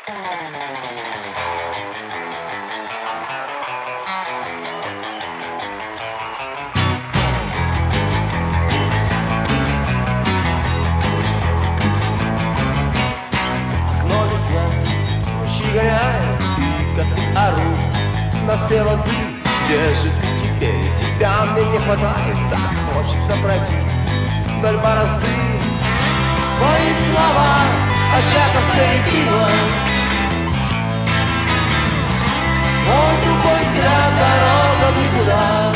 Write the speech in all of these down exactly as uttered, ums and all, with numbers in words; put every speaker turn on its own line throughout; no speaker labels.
Горят, и коты орут на все лады. Где же ты теперь? Тебя мне не хватает. Так хочется пройтись вдоль борозды. Твои слова, очаковское пиво, мой тупой взгляд, дорога в никуда.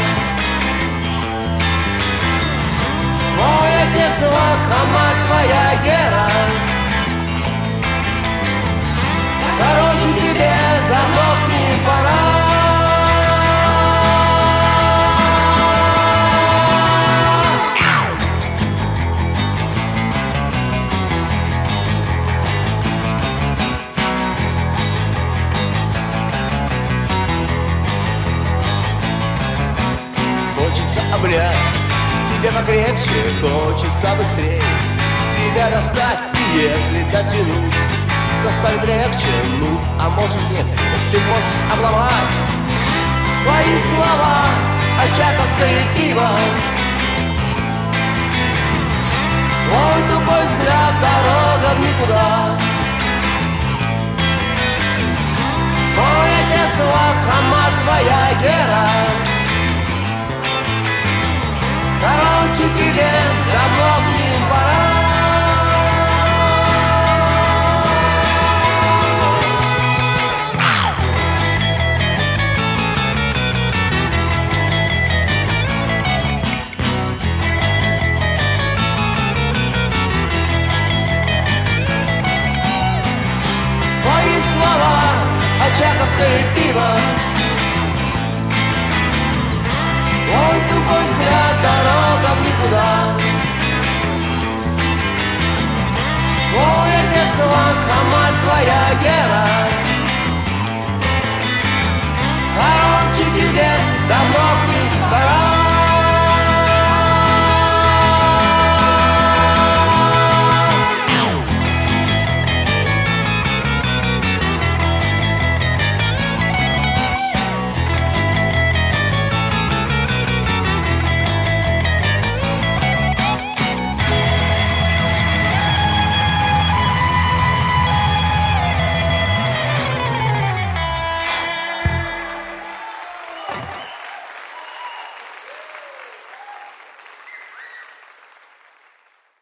Мой отец лак, а мать твоя Гера. Короче, тебе давно к ним пора. Хочется обнять тебя покрепче, хочется быстрее тебя достать. И если дотянусь, то станет легче, ну, а может нет, ты можешь обломать. Твои слова, очаковское пиво, мой тупой взгляд, дорога в никуда. Мой отец лак, а мать твоя Гера. Короче, тебе давно к ним пора. Слова, очаковское пиво, твой тупой взгляд, дорога в никуда. Твой отец лак, а мать твоя Гера.